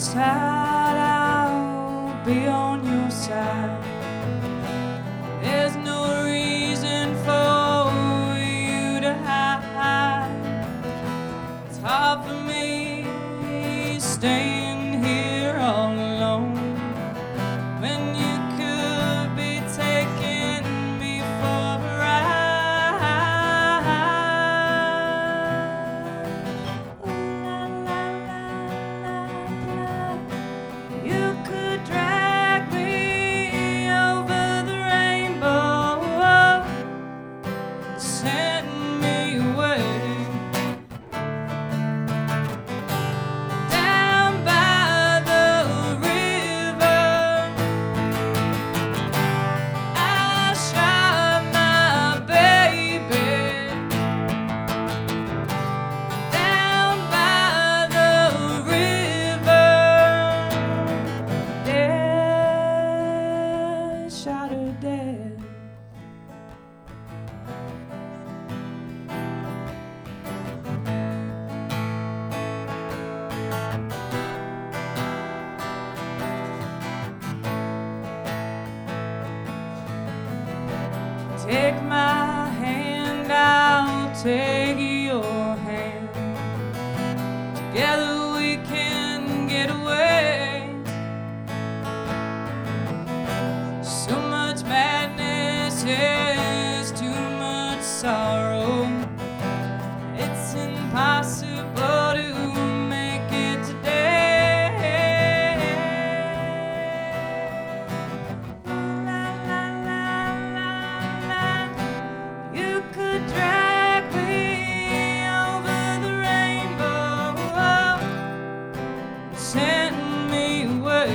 side, I'll be on your side. There's no reason for you to hide. It's hard for me staying here all alone when you could be taking me for a ride. Ooh, la, la, la, la, la. You could drag me over the rainbow, send me away. Shot her dead. Take my hand, I'll take your hand. Together we can get away. So much madness is too much sorrow. It's impossible to make it today. La, la, la, la, la. You could drag me over the rainbow, send me away.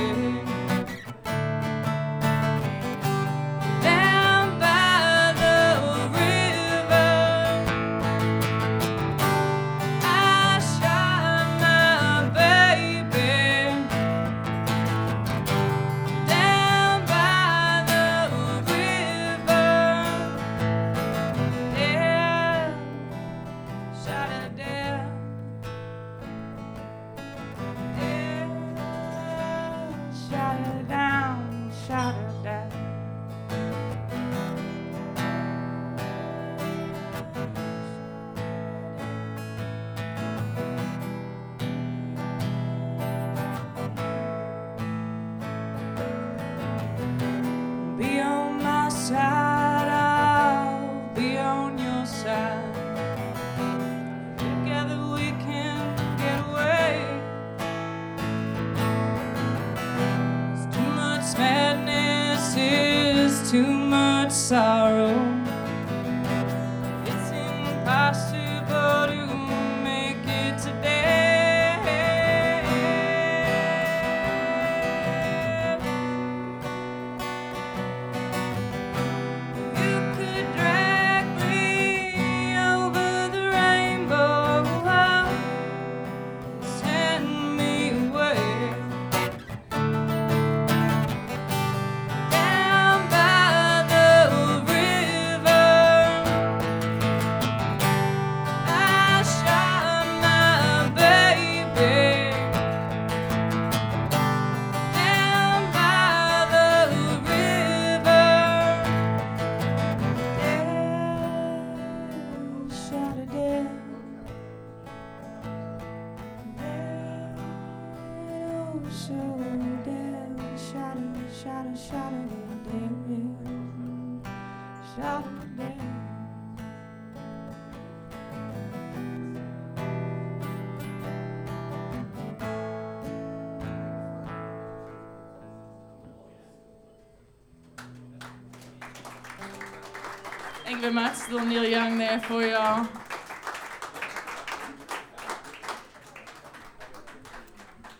Shot her down, shot her down. Be on my side, I'll be on your side. Together we can get away. Madness is too much sorrow. It's impossible to make it today. You could drag me over the rainbow, send me away. So dead, shot her, shot her, shot her dead, shot her dead. Thank you very much. Little Neil Young there for y'all.